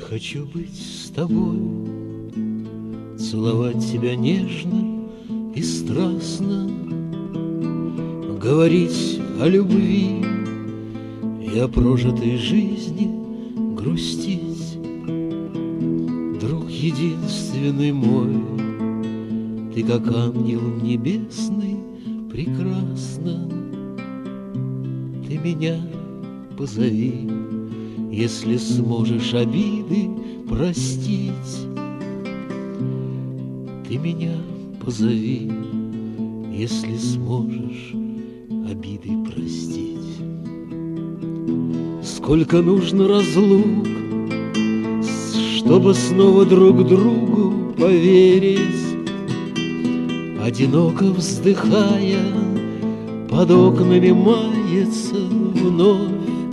хочу быть с тобой, целовать тебя нежно и страстно, говорить о любви и о прожитой жизни грустить. Друг единственный мой, ты как ангел небесный, прекрасна. Ты меня позови, если сможешь обиды простить. Ты меня позови, если сможешь обиды простить. Сколько нужно разлук, чтобы снова друг другу поверить, одиноко вздыхая, под окнами мается вновь.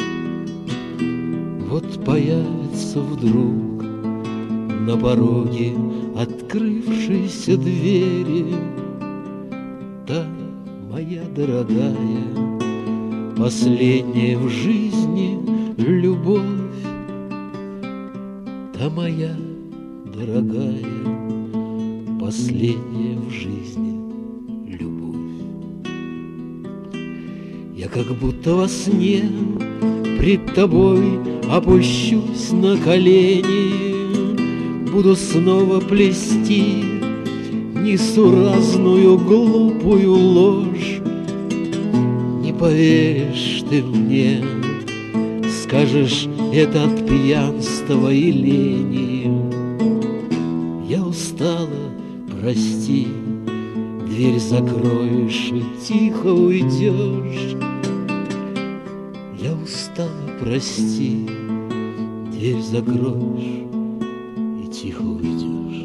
Вот появится вдруг на пороге открывшейся двери та моя дорогая, последняя в жизни любовь. Та моя дорогая, последняя в жизни любовь. Я как будто во сне пред тобой опущусь на колени, буду снова плести несуразную глупую ложь. Не поверишь ты мне, скажешь, это от пьянства и лени. Я устала, прости, дверь закроешь и тихо уйдешь. Я устала, прости, дверь закроешь и тихо уйдешь.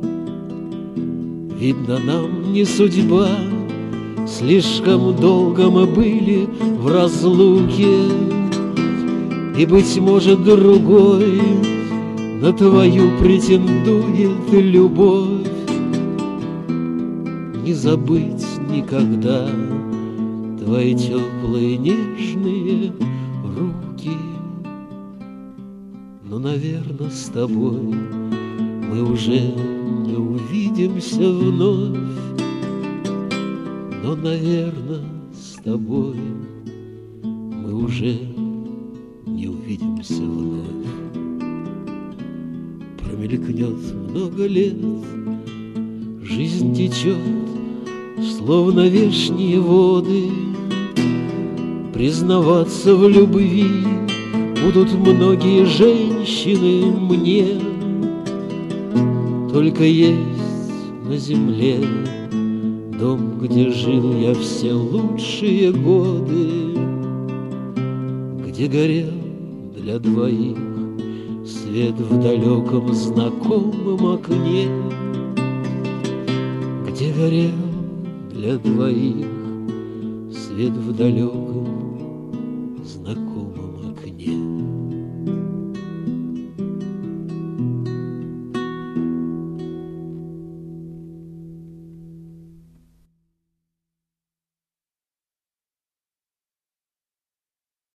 Видно, нам не судьба, слишком долго мы были в разлуке, и, быть может, другой на твою претендует любовь. Не забыть никогда твои теплые нежные руки. Но, наверное, с тобой мы уже не увидимся вновь. Но, наверное, с тобой мы уже не увидимся вновь. Промелькнет много лет, жизнь течет, словно вешние воды. Признаваться в любви будут многие женщины мне. Только есть на земле дом, где жил я все лучшие годы, где горел для двоих свет в далеком знакомом окне, где горел для двоих свет в далеком знакомом